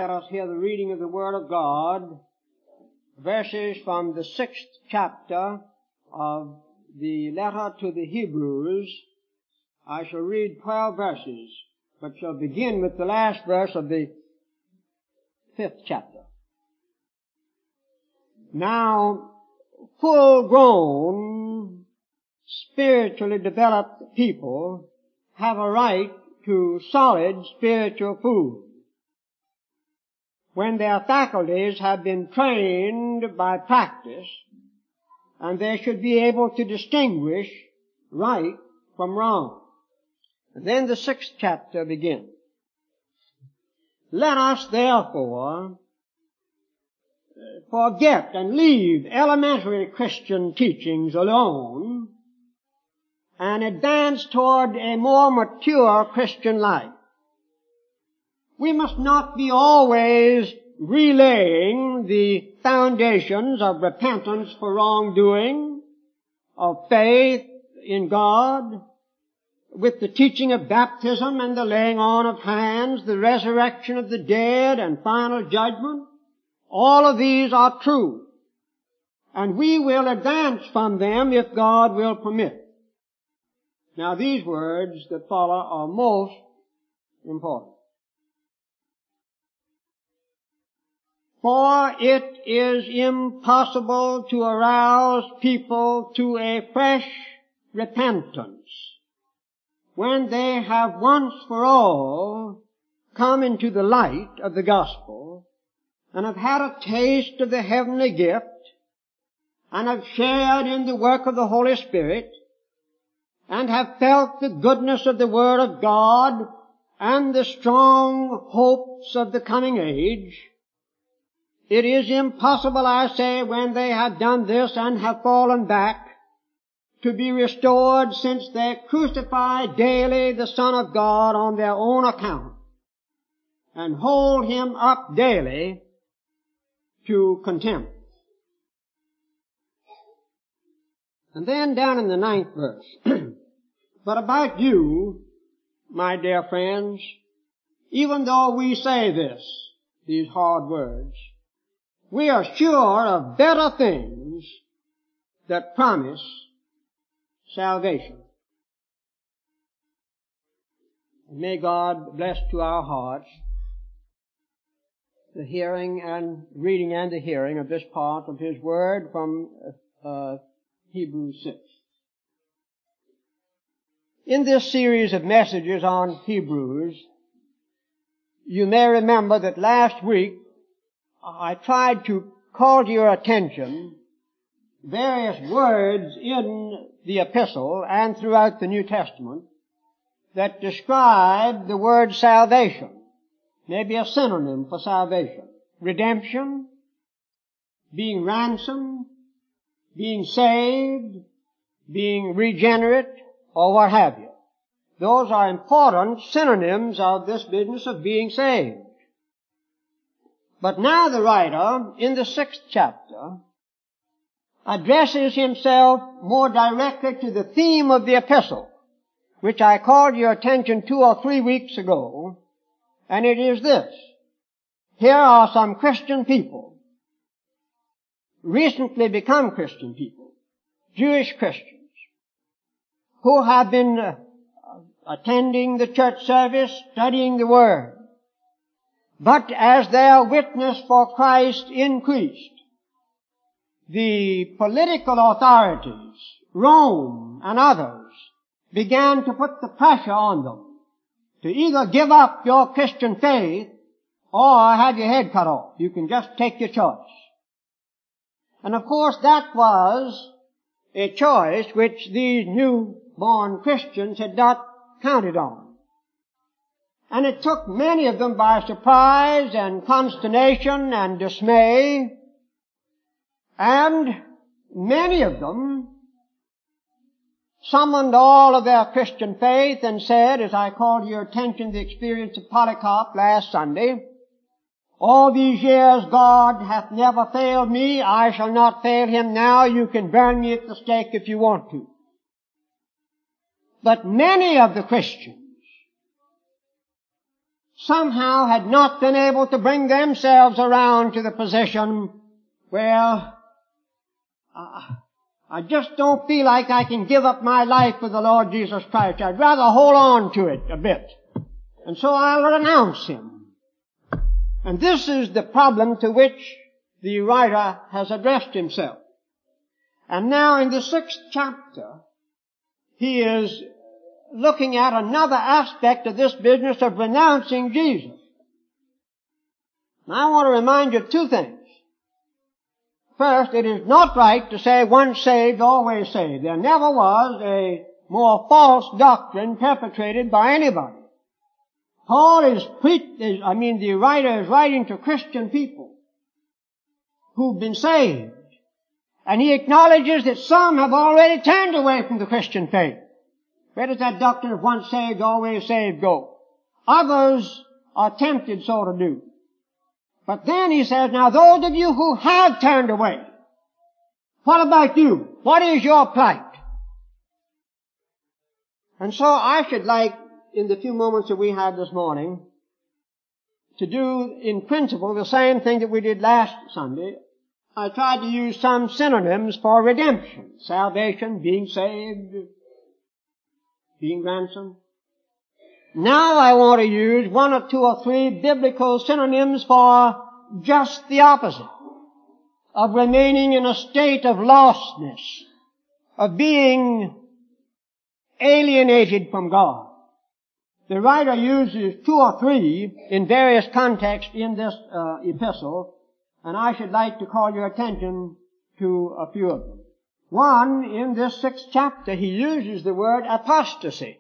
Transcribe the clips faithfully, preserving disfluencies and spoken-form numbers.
Let us hear the reading of the Word of God, verses from the sixth chapter of the letter to the Hebrews. I shall read twelve verses, but shall begin with the last verse of the fifth chapter. Now, full-grown, spiritually developed people have a right to solid spiritual food when their faculties have been trained by practice, and they should be able to distinguish right from wrong. And then the sixth chapter begins. Let us therefore forget and leave elementary Christian teachings alone and advance toward a more mature Christian life. We must not be always relaying the foundations of repentance for wrongdoing, of faith in God, with the teaching of baptism and the laying on of hands, the resurrection of the dead and final judgment. All of these are true, and we will advance from them if God will permit. Now these words that follow are most important. For it is impossible to arouse people to a fresh repentance when they have once for all come into the light of the gospel and have had a taste of the heavenly gift and have shared in the work of the Holy Spirit and have felt the goodness of the Word of God and the strong hopes of the coming age. It is impossible, I say, when they have done this and have fallen back, to be restored, since they crucify daily the Son of God on their own account and hold Him up daily to contempt. And then down in the ninth verse, but about you, my dear friends, even though we say this, these hard words, we are sure of better things that promise salvation. May God bless to our hearts the hearing and reading and the hearing of this part of His Word from uh, Hebrews six. In this series of messages on Hebrews, you may remember that last week I tried to call to your attention various words in the epistle and throughout the New Testament that describe the word salvation, maybe a synonym for salvation. Redemption, being ransomed, being saved, being regenerate, or what have you. Those are important synonyms of this business of being saved. But now the writer, in the sixth chapter, addresses himself more directly to the theme of the epistle, which I called your attention two or three weeks ago, and it is this. Here are some Christian people, recently become Christian people, Jewish Christians, who have been uh, attending the church service, studying the Word. But as their witness for Christ increased, the political authorities, Rome and others, began to put the pressure on them to either give up your Christian faith or have your head cut off. You can just take your choice. And of course that was a choice which these newborn Christians had not counted on. And it took many of them by surprise and consternation and dismay. And many of them summoned all of their Christian faith and said, as I called your attention to the experience of Polycarp last Sunday, all these years God hath never failed me. I shall not fail Him now. You can burn me at the stake if you want to. But many of the Christians somehow had not been able to bring themselves around to the position, well, uh, I just don't feel like I can give up my life for the Lord Jesus Christ. I'd rather hold on to it a bit. And so I'll renounce Him. And this is the problem to which the writer has addressed himself. And now in the sixth chapter, he is looking at another aspect of this business of renouncing Jesus. Now I want to remind you of two things. First, it is not right to say once saved, always saved. There never was a more false doctrine perpetrated by anybody. Paul is, pre- is, I mean the writer is writing to Christian people who've been saved. And he acknowledges that some have already turned away from the Christian faith. Where does that doctrine of once saved, always saved go? Others are tempted so to do. But then he says, now those of you who have turned away, what about you? What is your plight? And so I should like, in the few moments that we had this morning, to do in principle the same thing that we did last Sunday. I tried to use some synonyms for redemption. Salvation, being saved, being ransomed. Now I want to use one or two or three biblical synonyms for just the opposite. Of remaining in a state of lostness. Of being alienated from God. The writer uses two or three in various contexts in this uh, epistle, and I should like to call your attention to a few of them. One, in this sixth chapter, he uses the word apostasy.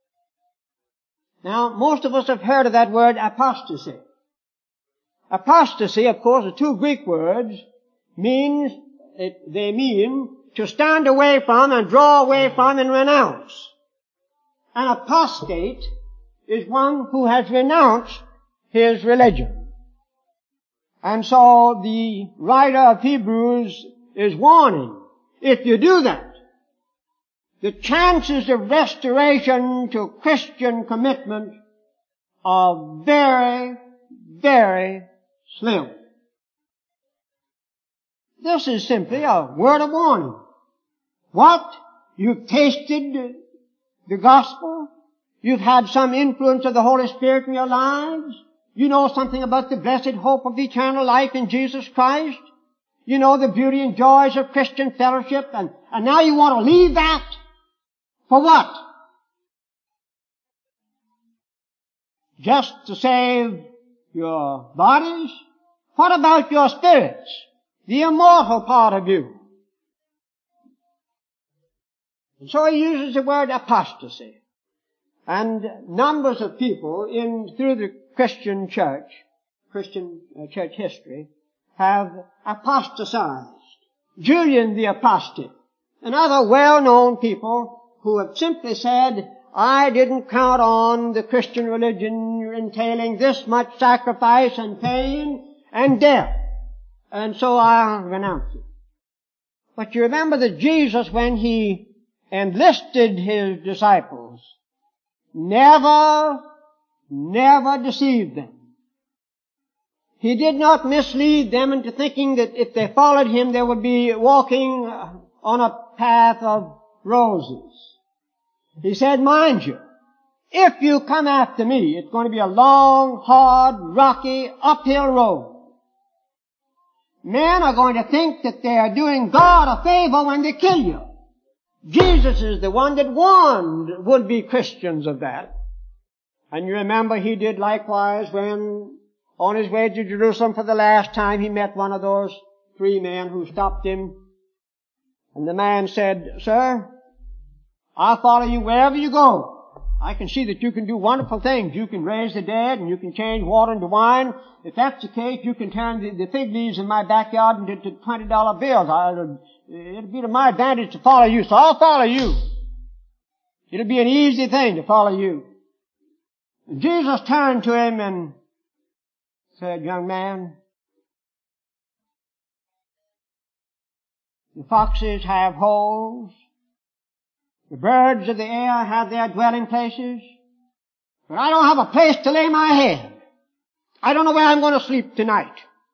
Now, most of us have heard of that word apostasy. Apostasy, of course, the two Greek words, means, it, they mean to stand away from and draw away from and renounce. An apostate is one who has renounced his religion. And so the writer of Hebrews is warning, if you do that, the chances of restoration to Christian commitment are very, very slim. This is simply a word of warning. What? You've tasted the gospel? You've had some influence of the Holy Spirit in your lives? You know something about the blessed hope of eternal life in Jesus Christ? You know the beauty and joys of Christian fellowship, and, and now you want to leave that? For what? Just to save your bodies? What about your spirits? The immortal part of you. And so he uses the word apostasy. And numbers of people in, through the Christian church, Christian uh, church history, have apostatized. Julian the Apostate, and other well-known people who have simply said, I didn't count on the Christian religion entailing this much sacrifice and pain and death, and so I renounce it. But you remember that Jesus, when He enlisted His disciples, never, never deceived them. He did not mislead them into thinking that if they followed Him, they would be walking on a path of roses. He said, mind you, if you come after me, it's going to be a long, hard, rocky, uphill road. Men are going to think that they are doing God a favor when they kill you. Jesus is the one that warned would-be Christians of that. And you remember He did likewise when, on His way to Jerusalem for the last time, He met one of those three men who stopped Him. And the man said, Sir, I'll follow you wherever you go. I can see that you can do wonderful things. You can raise the dead, and you can change water into wine. If that's the case, you can turn the, the fig leaves in my backyard into twenty dollar bills. I'll, it'll be to my advantage to follow you, so I'll follow you. It'll be an easy thing to follow you. And Jesus turned to him and said, Young man, the foxes have holes, the birds of the air have their dwelling places, but I don't have a place to lay my head. I don't know where I'm going to sleep tonight.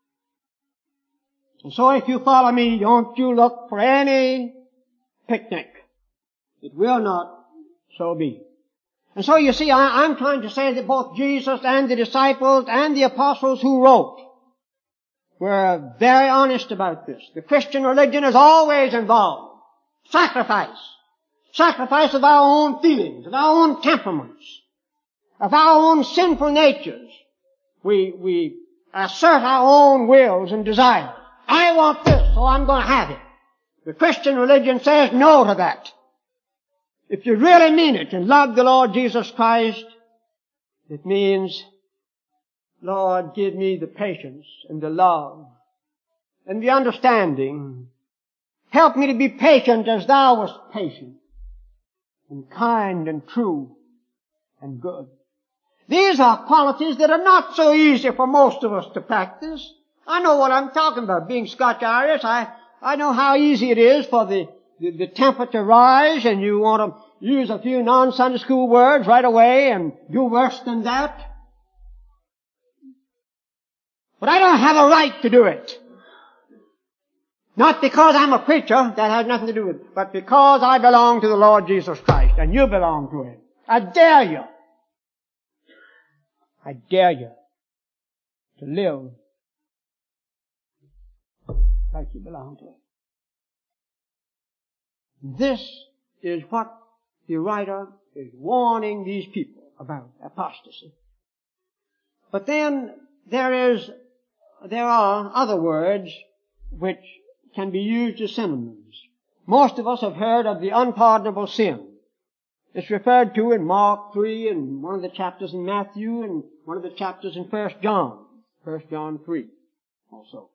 And so if you follow me, don't you look for any picnic. It will not so be. And so you see, I, I'm trying to say that both Jesus and the disciples and the apostles who wrote were very honest about this. The Christian religion is always involved sacrifice. Sacrifice of our own feelings, of our own temperaments, of our own sinful natures. We, we assert our own wills and desires. I want this, so I'm going to have it. The Christian religion says no to that. If you really mean it and love the Lord Jesus Christ, it means, Lord, give me the patience and the love and the understanding. Help me to be patient as thou wast patient, and kind and true and good. These are qualities that are not so easy for most of us to practice. I know what I'm talking about. Being Scotch-Irish, I, I know how easy it is for the, the, the temper to rise, and you want to use a few non-Sunday school words right away and do worse than that. But I don't have a right to do it. Not because I'm a preacher, that has nothing to do with it, but because I belong to the Lord Jesus Christ, and you belong to Him. I dare you. I dare you to live like you belong to Him. This is what the writer is warning these people about, apostasy. But then there is, there are other words which can be used as synonyms. Most of us have heard of the unpardonable sin. It's referred to in Mark three and one of the chapters in Matthew and one of the chapters in First John, First John three also.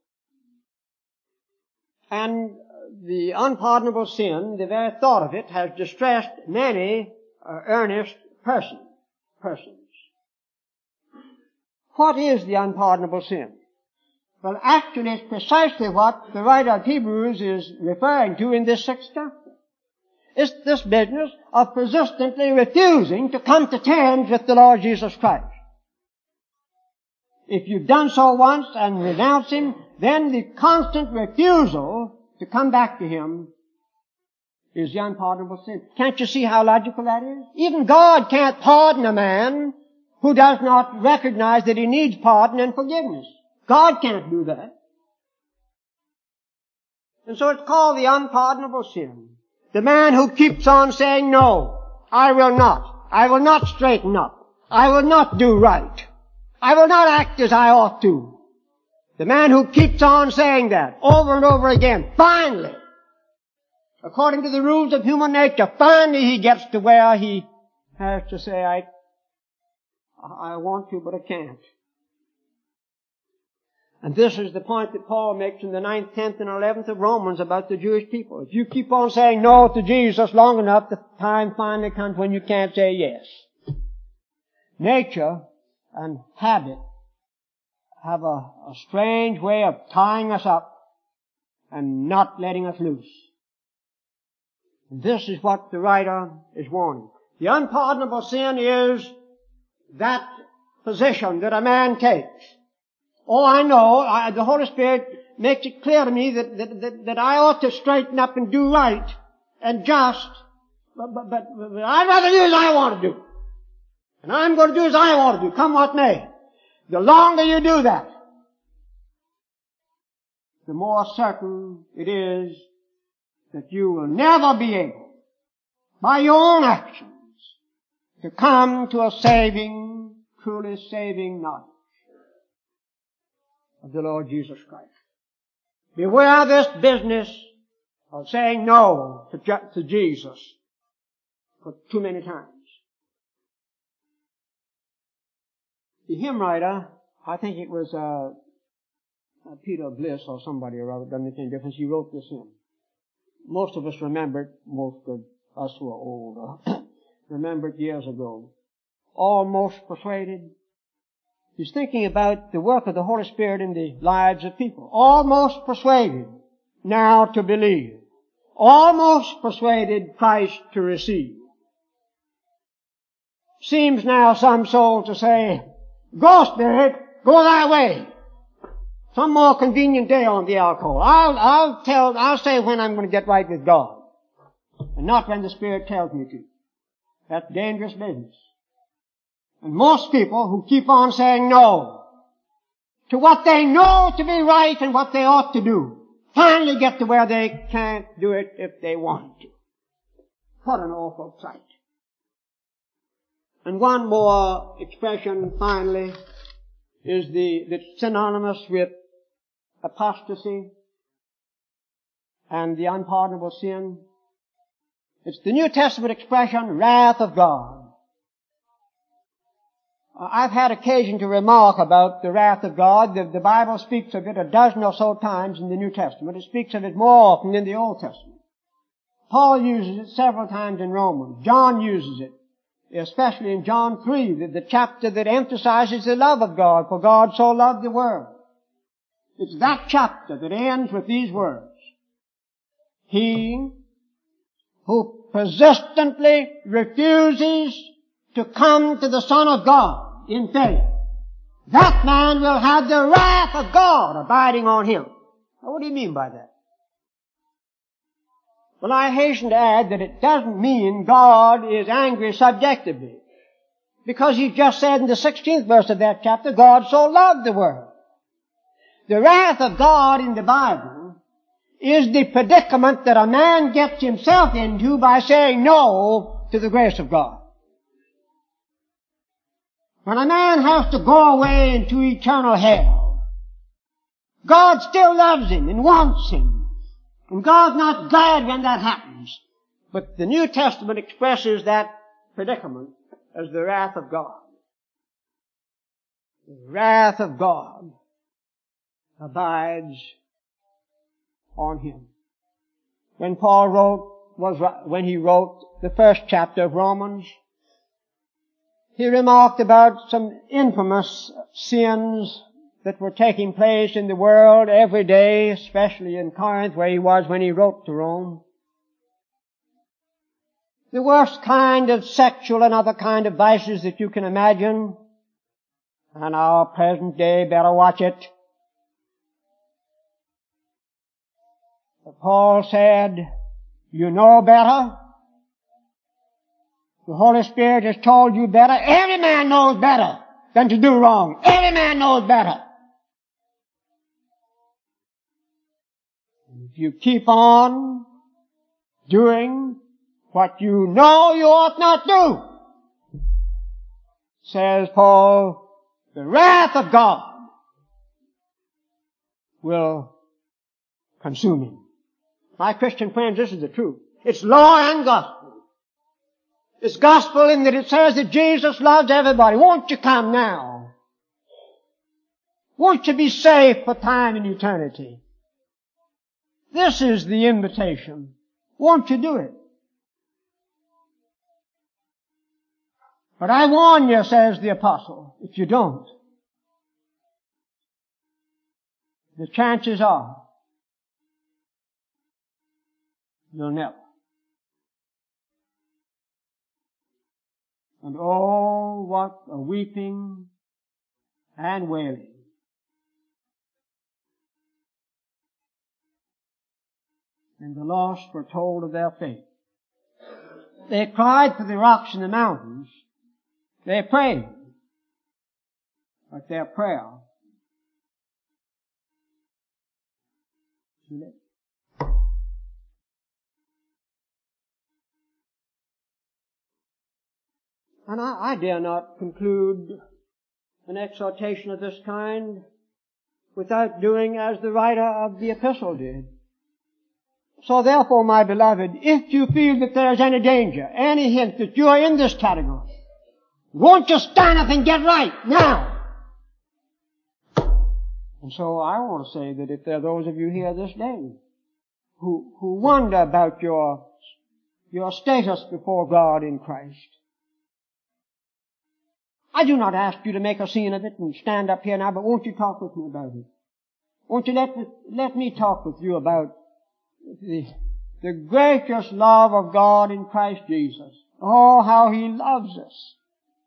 And the unpardonable sin, the very thought of it, has distressed many uh, earnest person, persons. What is the unpardonable sin? Well, actually, it's precisely what the writer of Hebrews is referring to in this sixth chapter. It's this business of persistently refusing to come to terms with the Lord Jesus Christ. If you've done so once and renounce Him, then the constant refusal to come back to Him is the unpardonable sin. Can't you see how logical that is? Even God can't pardon a man who does not recognize that he needs pardon and forgiveness. God can't do that. And so it's called the unpardonable sin. The man who keeps on saying, no, I will not. I will not straighten up. I will not do right. I will not act as I ought to. The man who keeps on saying that over and over again, finally, according to the rules of human nature, finally he gets to where he has to say, I, I want to, but I can't. And this is the point that Paul makes in the ninth, tenth, and eleventh of Romans about the Jewish people. If you keep on saying no to Jesus long enough, the time finally comes when you can't say yes. Nature and habit have a, a strange way of tying us up and not letting us loose. And this is what the writer is warning. The unpardonable sin is that position that a man takes. Oh, I know, I, the Holy Spirit makes it clear to me that, that, that, that I ought to straighten up and do right and just, but, but, but, but I'd rather do as I want to do. And I'm going to do as I want to do, come what may. The longer you do that, the more certain it is that you will never be able, by your own actions, to come to a saving, truly saving knowledge of the Lord Jesus Christ. Beware this business of saying no to, to Jesus for too many times. The hymn writer, I think it was uh, uh, Peter Bliss or somebody or other, doesn't make any difference, he wrote this hymn. Most of us remember it, most of us who are older, remember it years ago. Almost persuaded. He's thinking about the work of the Holy Spirit in the lives of people. Almost persuaded now to believe. Almost persuaded Christ to receive. seems now some soul to say, go Spirit, go thy way. Some more convenient day on the alcohol. I'll, I'll tell, I'll say when I'm going to get right with God. And not when the Spirit tells me to. That's dangerous business. And most people who keep on saying no to what they know to be right and what they ought to do, finally get to where they can't do it if they want to. What an awful sight. And one more expression finally is the, that's synonymous with apostasy and the unpardonable sin. It's the New Testament expression, wrath of God. I've had occasion to remark about the wrath of God. The, the Bible speaks of it a dozen or so times in the New Testament. It speaks of it more often in the Old Testament. Paul uses it several times in Romans. John uses it, especially in John three, the, the chapter that emphasizes the love of God, for God so loved the world. It's that chapter that ends with these words. He who persistently refuses to come to the Son of God in faith, that man will have the wrath of God abiding on him. Now, what do you mean by that? Well, I hasten to add that it doesn't mean God is angry subjectively. Because he just said in the sixteenth verse of that chapter, God so loved the world. The wrath of God in the Bible is the predicament that a man gets himself into by saying no to the grace of God. When a man has to go away into eternal hell, God still loves him and wants him. And God's not glad when that happens. But the New Testament expresses that predicament as the wrath of God. The wrath of God abides on him. When Paul wrote, was when he wrote the first chapter of Romans, he remarked about some infamous sins that were taking place in the world every day, especially in Corinth where he was when he wrote to Rome. The worst kind of sexual and other kind of vices that you can imagine. And our present day better watch it. But Paul said, you know better. The Holy Spirit has told you better. Every man knows better than to do wrong. Every man knows better. If you keep on doing what you know you ought not do, says Paul, the wrath of God will consume him. My Christian friends, this is the truth. It's law and gospel. It's gospel in that it says that Jesus loves everybody. Won't you come now? Won't you be safe for time and eternity? This is the invitation. Won't you do it? But I warn you, says the apostle, if you don't, the chances are you'll never. And oh, what a weeping and wailing. And the lost were told of their fate. They cried for the rocks and the mountains. They prayed. But their prayer too late. And I, I dare not conclude an exhortation of this kind without doing as the writer of the epistle did. So therefore, my beloved, if you feel that there is any danger, any hint that you are in this category, won't you stand up and get right now? And so I want to say that if there are those of you here this day who, who wonder about your, your status before God in Christ, I do not ask you to make a scene of it and stand up here now, but won't you talk with me about it? Won't you let me, let me talk with you about the, the gracious love of God in Christ Jesus? Oh, how He loves us.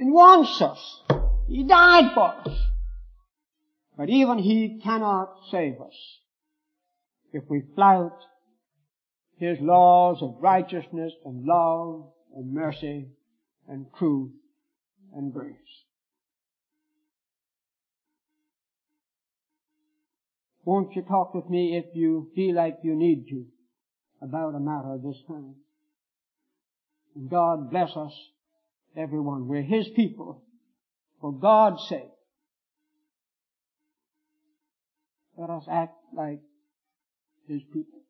and wants us. He died for us. But even He cannot save us if we flout His laws of righteousness and love and mercy and truth and grace. Won't you talk with me if you feel like you need to about a matter of this kind? And God bless us, everyone. We're His people. For God's sake, let us act like His people.